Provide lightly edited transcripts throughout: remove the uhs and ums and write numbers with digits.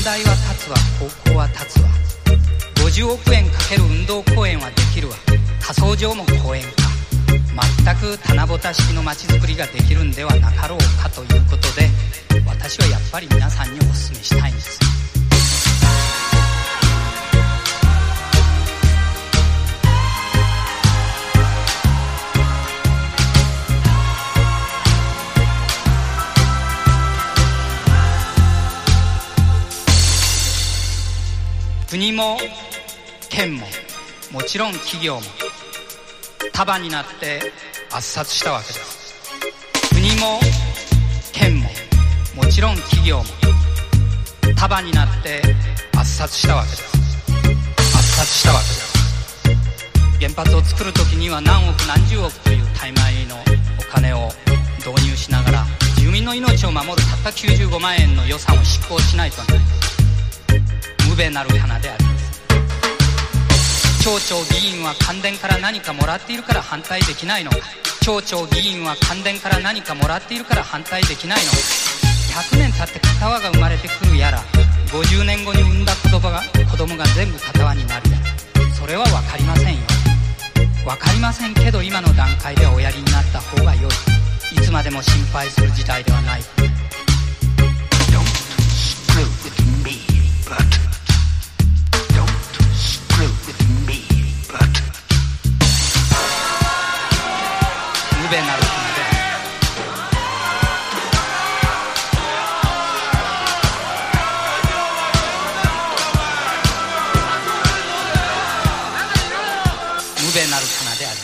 大は立つわ、高校は立つわ、50億円かける運動公園はできるわ、仮想上も公園か、全く棚ぼた式の街づくりができるんではなかろうかということで、私はやっぱり皆さんにお勧めしたいんです。国も県ももちろん企業も束になって圧殺したわけです。国も県ももちろん企業も束になって圧殺したわけです。圧殺したわけです。原発を作る時には何億何十億という大枚のお金を導入しながら、住民の命を守るたった95万円の予算を執行しないとならない。無べなる花であります。町長議員は関電から何かもらっているから反対できないのか。町長議員は関電から何かもらっているから反対できないのか。100年経って片輪が生まれてくるやら、50年後に産んだ子供が全部片輪になるやら、それは分かりませんよ。分かりませんけど、今の段階ではおやりになった方が良い。いつまでも心配する事態ではない。 Don't screw with me, but with me, but 無べなる花である。無べなる花である。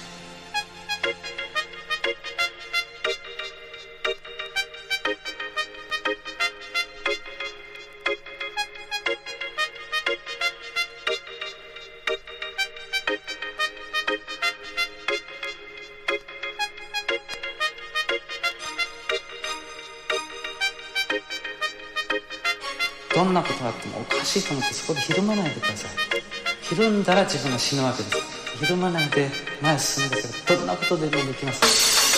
どんなことがあってもおかしいと思ってそこでひるまないでください。ひるんだら自分が死ぬわけです。ひるまないで前へ進んでくればどんなことでもできます。